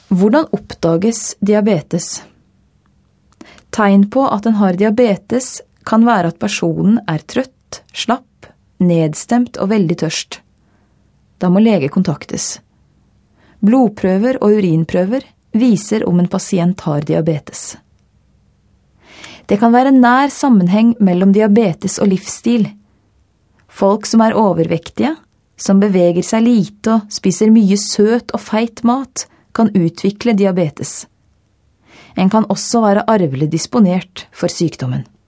Hvordan oppdages diabetes? Tegn på at en har diabetes kan være at personen er trøtt, slapp, nedstemt og veldig tørst. Da må lege kontaktes. Blodprøver og urinprøver viser om en pasient har diabetes. Det kan være nær sammenheng mellom diabetes og livsstil. Folk som er overvektige, som beveger seg lite og spiser mye søt og feit mat, kan utvikle diabetes. En kan også være arvelig disponert for sykdommen.